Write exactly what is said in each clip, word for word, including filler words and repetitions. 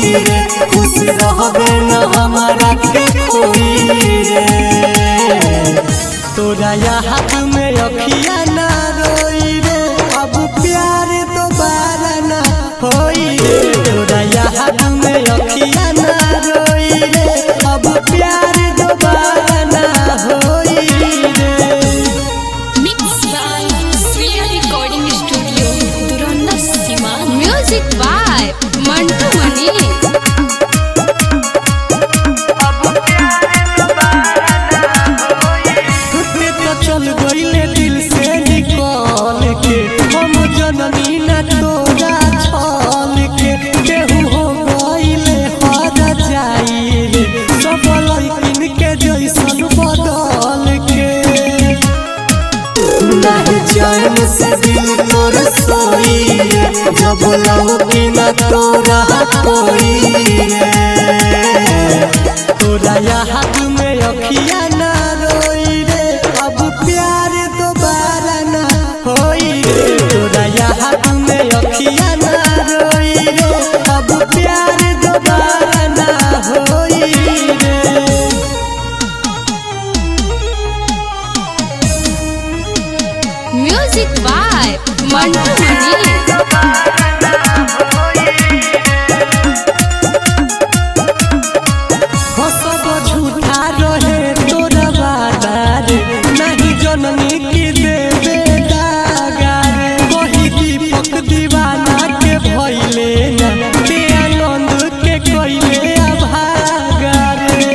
रे खुश रहबे न हमारा के कोई रे। तोरा हाथ में अखिया ना रोई रे अब प्यार दोबारा ना होई रे। तोरा हाथ में अखिया ना रोई रे अब प्यार दोबारा ना होई रे। Mixed by Sriya Recording Studio, Duranda Siman. Music by Mantu Mani. चल गईले दिल से निकल के हम जननी न तोरा छल के केहू हो गईले हर जाई रे सब लड़किन के जैसन बदल के। नहीं चैन से दिल तोर सोई रे जब लौकी न तोरा कोई रे। तोरा हाथ में अखिया ना रोई रे अब प्यार दोबारा ना होई रे। तोरा हाथ में अखिया ना रोई रे अब प्यार दोबारा ना होई रे। Music by Mantu Mani. झूठा रहे तोरा वादा रे नहीं जननी की देवे दागा रे। कही दीपक दीवाना के भइले ना के आनंद के कइले अभागा रे।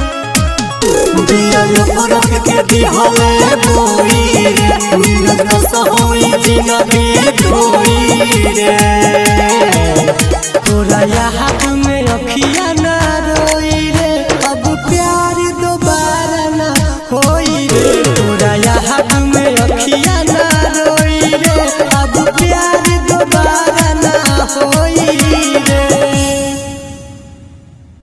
दिया फरक के दिहले बोई रे नीरज होई जिंदगी ढोई रे।